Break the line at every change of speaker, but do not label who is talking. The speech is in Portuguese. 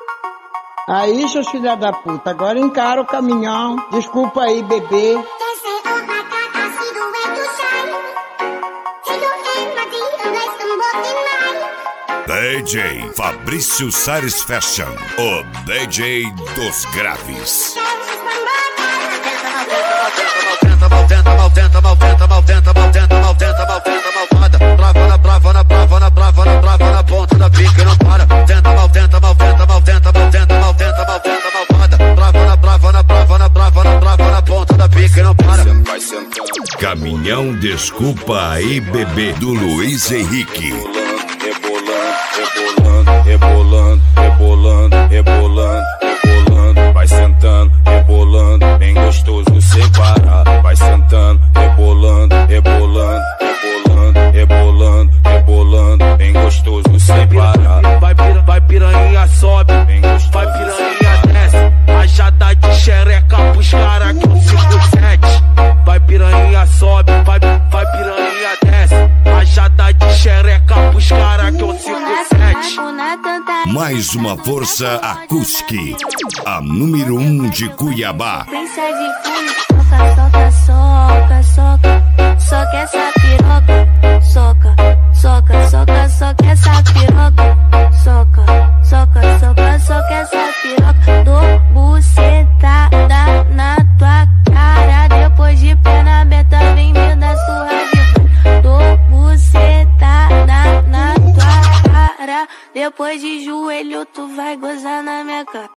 Aí, seus filha da puta, agora encara o caminhão. Desculpa aí, bebê.
DJ Fabrício Sares Fashion, o DJ dos graves. Trava na ponta da pica e não para. Tenta, mal tenta, trava na ponta da pica e não para. Caminhão Desculpa aí, bebê, do Luiz Henrique. Rebolando, vai sentando, rebolando, bem gostoso sem parar. Vai sentando, rebolando, bem gostoso sem parar. Vai piranha sobe, vai piranha desce. Rajada de xereca pros cara que é o 57. Vai piranha sobe, vai piranha desce. Rajada de xereca pros cara que é o 57. Mais uma força acústica, a número 1 de Cuiabá.
Princesa de fundo, soca essa piroca. Soca essa piroca. Soca essa piroca. Dou bucetada na tua cara. Depois de perna aberta, vem me dar surra de dou bucetada na tua cara. Depois de